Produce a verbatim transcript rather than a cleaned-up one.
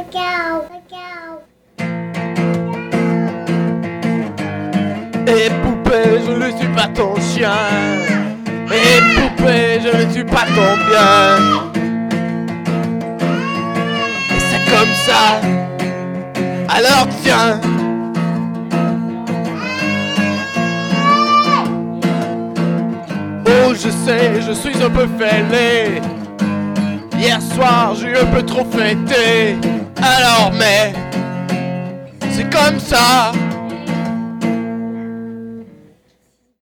Cacao, cacao. Et poupée, je ne suis pas ton chien. Et poupée, je ne suis pas ton bien. Et c'est comme ça. Alors tiens. Oh, je sais, je suis un peu fêlé. Hier soir, j'ai un peu trop fêté. Alors mais, c'est comme ça.